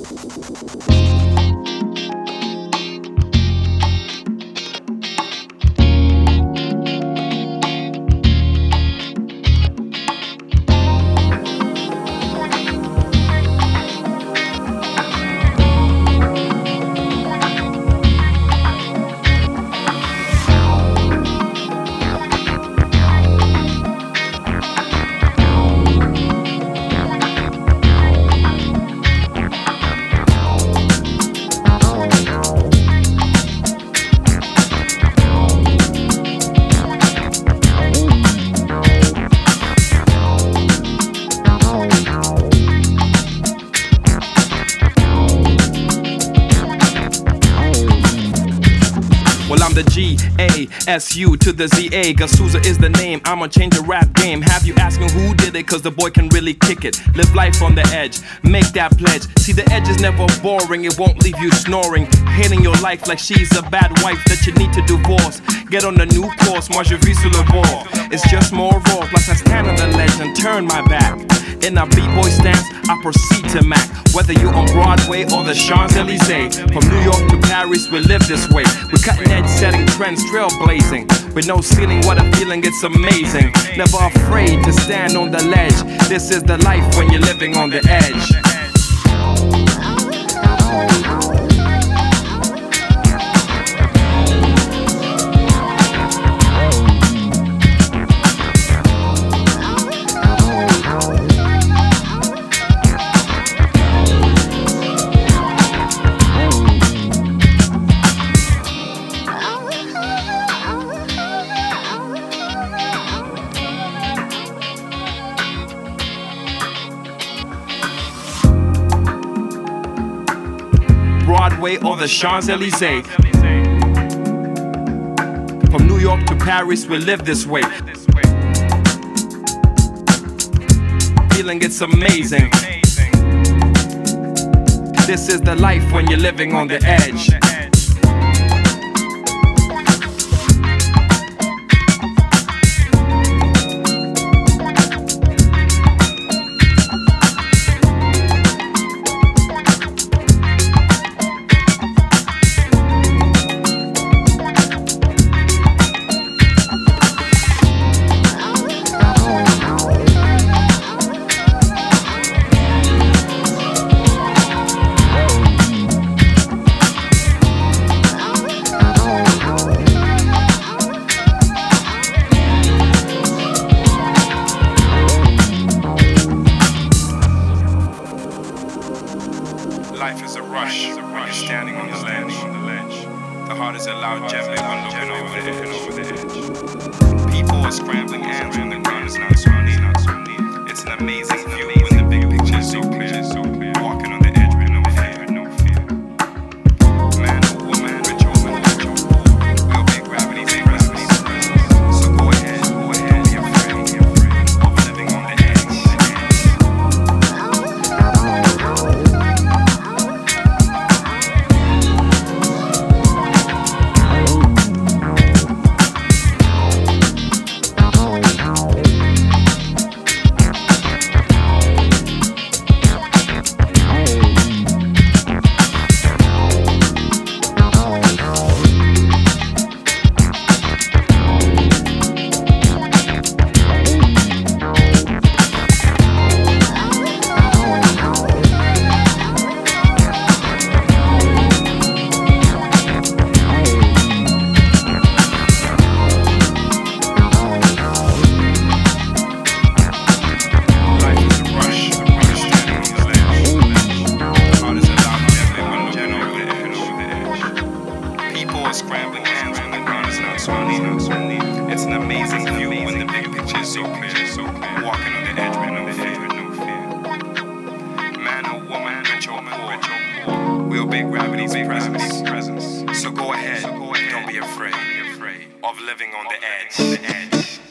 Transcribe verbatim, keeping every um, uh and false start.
Well, I'm the G A S U to the Z A. Gasuza is the name, I'ma change the rap game. Have you asking who did it, cause the boy can really kick it. Live life on the edge, make that pledge. See, the edge is never boring, it won't leave you snoring. Hating your life like she's a bad wife that you need to divorce. Get on the new course, moi je vis sur le bord. It's just more raw, plus I stand on the ledge and turn my back. In a b-boy stance, I proceed to Mac. Whether you're on Broadway or the Champs-Elysees, from New York to Paris, we live this way. We're cutting edge, setting trends, trailblazing. With no ceiling, what a feeling, it's amazing. Never afraid to stand on the ledge. This is the life when you're living on the edge. Broadway or the Champs-Elysees. From New York to Paris, we live this way. Feeling it's amazing. This is the life when you're living on the edge. Life is a rush when you're standing on the ledge. The heart is a loud jet when looking over the edge. People are scrambling ants when the ground is not so neat. It's an amazing view when the big picture is so clear. Walking on the edge with no fear. Man or woman, rich or poor, we'll be gravity's presence. So go ahead, go ahead, be afraid of living on the edge. Scrambling hands when the ground is not so neat. It's an amazing view when the big picture is so clear. Walking on the edge with no fear. Man or woman, rich or poor, we'll obey gravity's presence. So go ahead, don't be afraid of living on the edge.